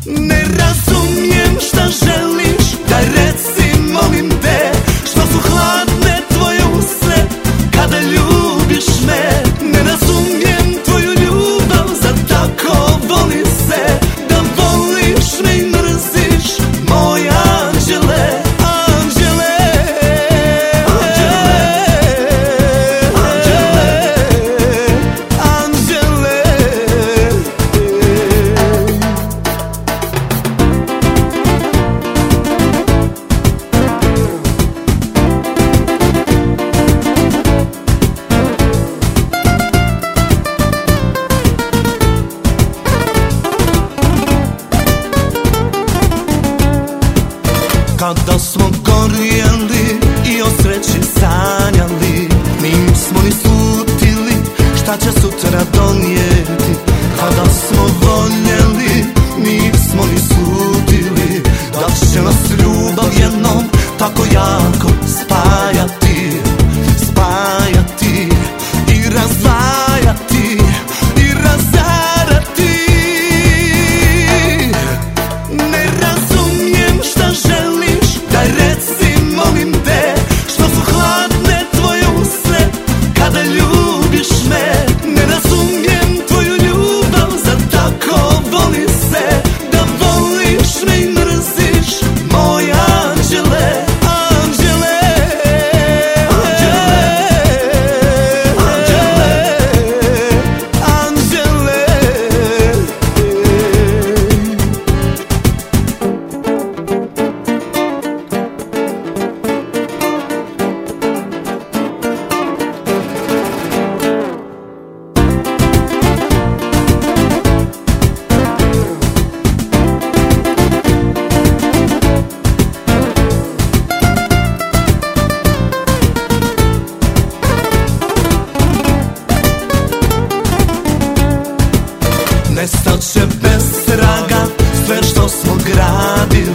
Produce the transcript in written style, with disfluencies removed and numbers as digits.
Ne razumijem šta želiš, daj reci molim te, što su hladne tvoje usne kada ljubiš me. Ne razumijem tvoju ljubav, za tako voli se, da voliš me i mrziš, moj anđele. Kada smo gorjeli i o sreći sanjali, nismo ni slutili šta će sutra donijeti. Kada smo voljeli, nismo ni slutili da će nas ljubav jednom tako jako spajati, spajati i razdvajati i razarati. Ne razumijem šta želiš, daj reci molim te, što su hladne tvoje usne kada ljubiš me. Ne razumijem tvoju ljubav, za tako voli se, da voliš me i mrziš, moj anđele. Nestat će bez traga sve što smo gradili.